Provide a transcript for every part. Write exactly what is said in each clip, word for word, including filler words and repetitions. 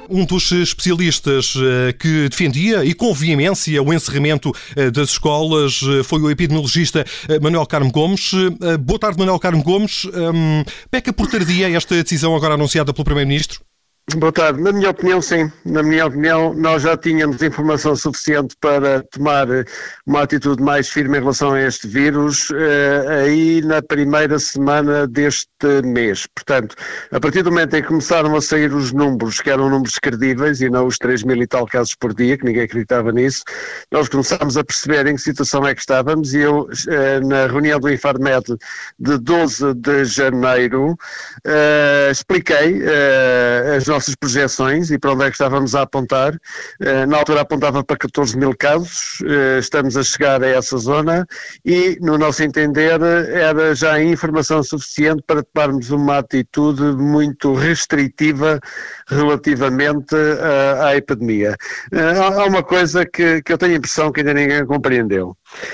Um dos especialistas que defendia e com veemência o encerramento das escolas foi o epidemiologista Manuel Carmo Gomes. Boa tarde, Manuel Carmo Gomes. Peca por tardia esta decisão agora anunciada pelo Primeiro-Ministro? Boa tarde. Na minha opinião, sim. Na minha opinião, nós já tínhamos informação suficiente para tomar uma atitude mais firme em relação a este vírus eh, aí na primeira semana deste mês. Portanto, a partir do momento em que começaram a sair os números, que eram números credíveis e não os três mil e tal casos por dia, que ninguém acreditava nisso, nós começámos a perceber em que situação é que estávamos e eu, eh, na reunião do Infarmed de doze de janeiro, eh, expliquei eh, as nossas projeções e para onde é que estávamos a apontar. Na altura apontava para catorze mil casos, estamos a chegar a essa zona e, no nosso entender, era já informação suficiente para tomarmos uma atitude muito restritiva relativamente à, à epidemia. Há uma coisa que, que eu tenho a impressão que ainda ninguém compreendeu.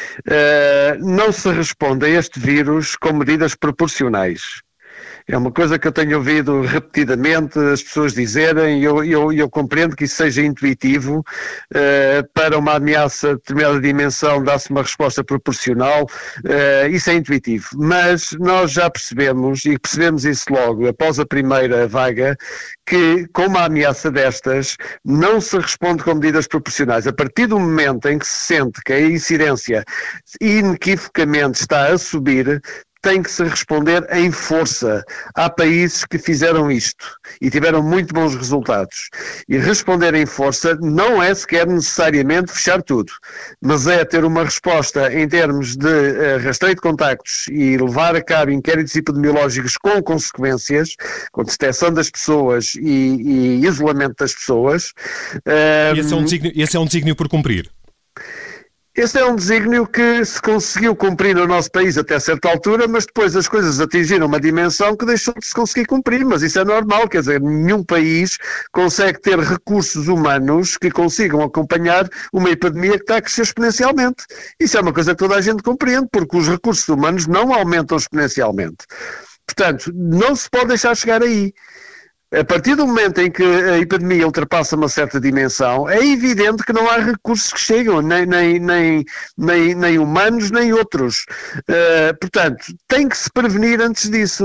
Não se responde a este vírus com medidas proporcionais. É uma coisa que eu tenho ouvido repetidamente as pessoas dizerem e eu, eu, eu compreendo que isso seja intuitivo. Uh, para uma ameaça de determinada dimensão dá-se uma resposta proporcional, uh, isso é intuitivo. Mas nós já percebemos, e percebemos isso logo após a primeira vaga, que com uma ameaça destas não se responde com medidas proporcionais. A partir do momento em que se sente que a incidência inequivocamente está a subir, tem que se responder em força. Há países que fizeram isto e tiveram muito bons resultados. E responder em força não é sequer necessariamente fechar tudo, mas é ter uma resposta em termos de uh, rastreio de contactos e levar a cabo inquéritos epidemiológicos com consequências, com detecção das pessoas e, e isolamento das pessoas. Uh, esse, é um desígnio, esse é um desígnio por cumprir. Esse é um desígnio que se conseguiu cumprir no nosso país até certa altura, mas depois as coisas atingiram uma dimensão que deixou de se conseguir cumprir, mas isso é normal, quer dizer, nenhum país consegue ter recursos humanos que consigam acompanhar uma epidemia que está a crescer exponencialmente. Isso é uma coisa que toda a gente compreende, porque os recursos humanos não aumentam exponencialmente. Portanto, não se pode deixar chegar aí. A partir do momento em que a epidemia ultrapassa uma certa dimensão, é evidente que não há recursos que chegam, nem, nem, nem, nem, nem humanos, nem outros. Uh, portanto, tem que se prevenir antes disso.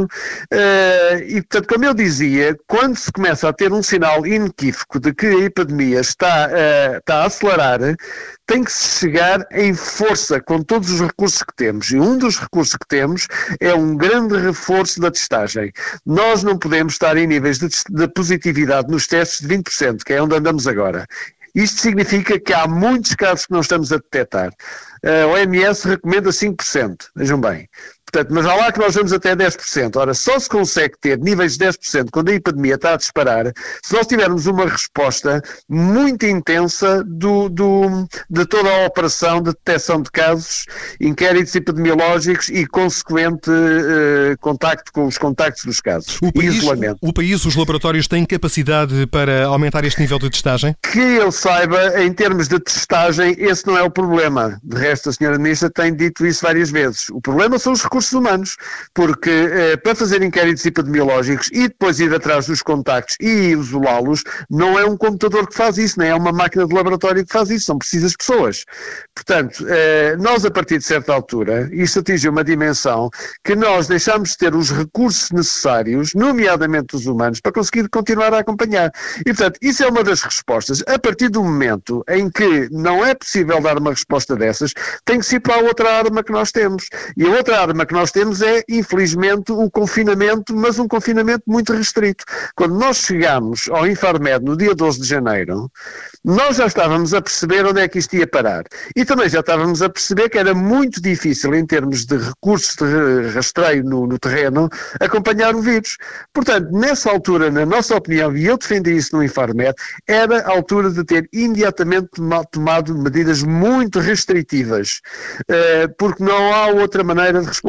Uh, e, portanto, como eu dizia, quando se começa a ter um sinal inequívoco de que a epidemia está, uh, está a acelerar, tem que se chegar em força com todos os recursos que temos. E um dos recursos que temos é um grande reforço da testagem. Nós não podemos estar em níveis de, de positividade nos testes de vinte por cento, que é onde andamos agora. Isto significa que há muitos casos que não estamos a detectar. A O M S recomenda cinco por cento, vejam bem. Portanto, mas há lá que nós vamos até dez por cento. Ora, só se consegue ter níveis de dez por cento quando a epidemia está a disparar se nós tivermos uma resposta muito intensa do, do, de toda a operação de detecção de casos, inquéritos epidemiológicos e consequente eh, contacto com os contactos dos casos. O país, e isolamento. O país, os laboratórios têm capacidade para aumentar este nível de testagem? Que eu saiba, em termos de testagem, esse não é o problema. De resto, a senhora Ministra tem dito isso várias vezes. O problema são os recursos humanos, porque eh, para fazer inquéritos epidemiológicos e depois ir atrás dos contactos e isolá-los, não é um computador que faz isso, nem é uma máquina de laboratório que faz isso, são precisas pessoas. Portanto, eh, nós a partir de certa altura, isto atinge uma dimensão que nós deixamos de ter os recursos necessários, nomeadamente os humanos, para conseguir continuar a acompanhar. E, portanto, isso é uma das respostas. A partir do momento em que não é possível dar uma resposta dessas, tem que se ir para a outra arma que nós temos. E a outra arma que nós temos é, infelizmente, o confinamento, mas um confinamento muito restrito. Quando nós chegamos ao Infarmed no dia doze de janeiro, nós já estávamos a perceber onde é que isto ia parar. E também já estávamos a perceber que era muito difícil, em termos de recursos de rastreio no, no terreno, acompanhar o vírus. Portanto, nessa altura, na nossa opinião, e eu defendi isso no Infarmed, era a altura de ter imediatamente tomado medidas muito restritivas, porque não há outra maneira de responder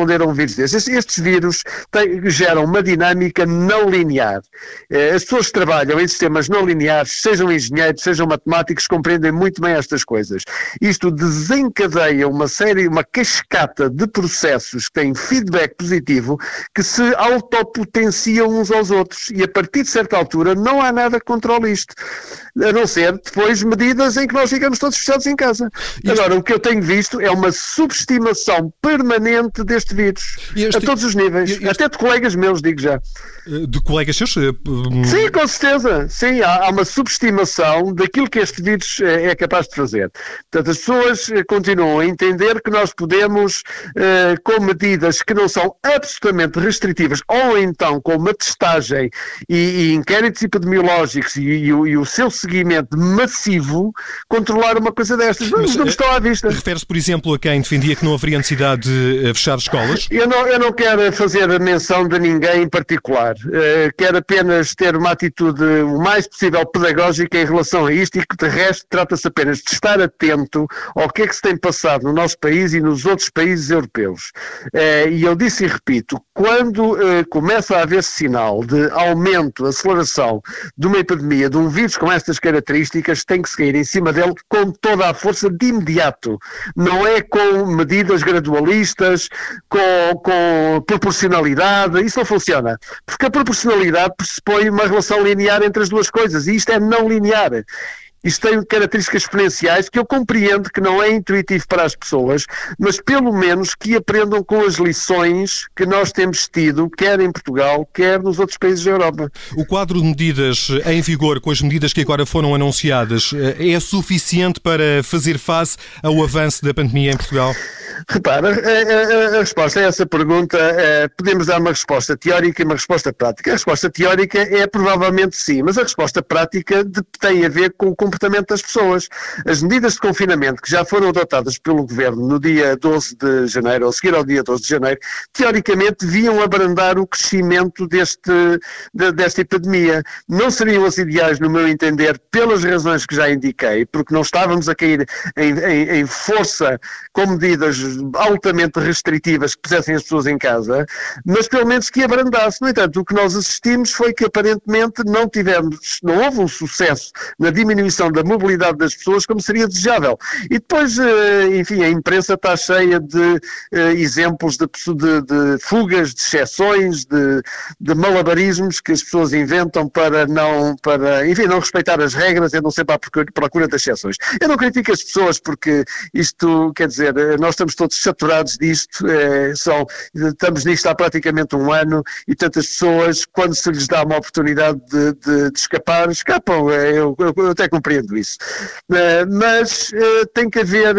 responder a um vírus destes. Estes vírus têm, geram uma dinâmica não linear. As pessoas que trabalham em sistemas não lineares, sejam engenheiros, sejam matemáticos, compreendem muito bem estas coisas. Isto desencadeia uma série, uma cascata de processos que têm feedback positivo que se autopotenciam uns aos outros. E a partir de certa altura não há nada que controle isto. A não ser depois medidas em que nós ficamos todos fechados em casa. Isto... Agora, o que eu tenho visto é uma subestimação permanente deste vírus. Este... A todos os níveis. Este... Até de colegas meus, digo já. De colegas seus? Sim, com certeza. Sim, há, há uma subestimação daquilo que este vírus é capaz de fazer. Portanto, as pessoas continuam a entender que nós podemos, eh, com medidas que não são absolutamente restritivas, ou então com uma testagem e, e inquéritos epidemiológicos e, e, e o seu seguimento massivo, controlar uma coisa destas. Mas, não estão à vista. Refere-se, por exemplo, a quem defendia que não haveria necessidade de fechar escolas? Eu não, eu não quero fazer a menção de ninguém em particular. Uh, quero apenas ter uma atitude o mais possível pedagógica em relação a isto e que, de resto, trata-se apenas de estar atento ao que é que se tem passado no nosso país e nos outros países europeus. Uh, e eu disse e repito, quando uh, começa a haver sinal de aumento, aceleração de uma epidemia, de um vírus com estas características, tem que se cair em cima dele com toda a força de imediato. Não é com medidas gradualistas, com, com proporcionalidade, isso não funciona. Porque a proporcionalidade pressupõe uma relação linear entre as duas coisas e isto é não linear. Isto tem características exponenciais que eu compreendo que não é intuitivo para as pessoas, mas pelo menos que aprendam com as lições que nós temos tido, quer em Portugal, quer nos outros países da Europa. O quadro de medidas em vigor, com as medidas que agora foram anunciadas, é suficiente para fazer face ao avanço da pandemia em Portugal? Repara, a, a, a resposta a essa pergunta, é, podemos dar uma resposta teórica e uma resposta prática. A resposta teórica é provavelmente sim, mas a resposta prática de, tem a ver com o comportamento das pessoas. As medidas de confinamento que já foram adotadas pelo Governo no dia doze de janeiro, ou seguir ao dia doze de janeiro, teoricamente deviam abrandar o crescimento deste, de, desta epidemia. Não seriam as ideais, no meu entender, pelas razões que já indiquei, porque não estávamos a cair em, em, em força com medidas altamente restritivas que pusessem as pessoas em casa, mas pelo menos que abrandasse. No entanto, o que nós assistimos foi que aparentemente não tivemos, não houve um sucesso na diminuição da mobilidade das pessoas como seria desejável. E depois, enfim, a imprensa está cheia de exemplos de, de, de fugas, de exceções, de, de malabarismos que as pessoas inventam para não, para, enfim, não respeitar as regras e não sempre à procura das exceções. Eu não critico as pessoas porque isto, quer dizer, nós estamos todos saturados disto, é, são, estamos nisto há praticamente um ano e tantas pessoas, quando se lhes dá uma oportunidade de, de, de escapar, escapam, é, eu, eu, eu até compreendo isso. É, mas é, tem que haver,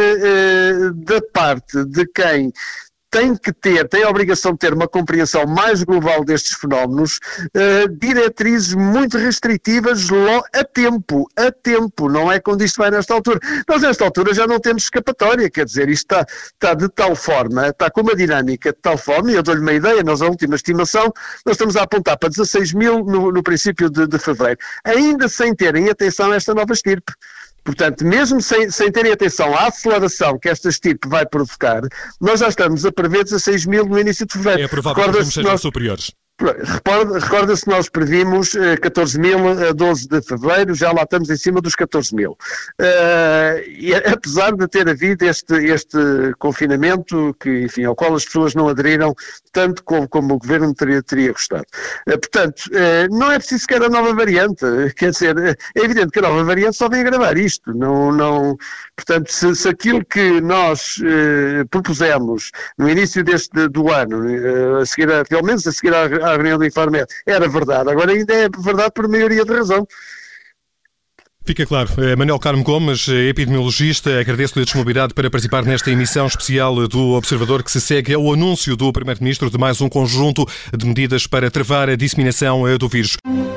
é, da parte de quem tem que ter, tem a obrigação de ter uma compreensão mais global destes fenómenos, uh, diretrizes muito restritivas a tempo, a tempo, não é quando isto vai nesta altura. Nós nesta altura já não temos escapatória, quer dizer, isto está, está de tal forma, está com uma dinâmica de tal forma, e eu dou-lhe uma ideia, nós a última estimação, nós estamos a apontar para dezasseis mil no, no princípio de, de fevereiro, ainda sem terem atenção a esta nova estirpe. Portanto, mesmo sem, sem terem atenção à aceleração que esta estirpe vai provocar, nós já estamos a prever dezasseis mil no início de fevereiro. É provável que os números sejam superiores. Recorda-se que nós previmos catorze mil a doze de fevereiro, já lá estamos em cima dos catorze mil. Uh, e apesar de ter havido este, este confinamento, que, enfim, ao qual as pessoas não aderiram, tanto como, como o Governo teria, teria gostado. Uh, portanto, uh, não é preciso sequer a nova variante, quer dizer, é evidente que a nova variante só vem agravar isto. Não, não, portanto, se, se aquilo que nós uh, propusemos no início deste do ano, uh, a seguir a, pelo menos a seguir à a reunião do Infarmed, era verdade, agora ainda é verdade por maioria de razão. Fica claro. Manuel Carmo Gomes, epidemiologista, agradeço-lhe a disponibilidade para participar nesta emissão especial do Observador que se segue ao anúncio do Primeiro-Ministro de mais um conjunto de medidas para travar a disseminação do vírus.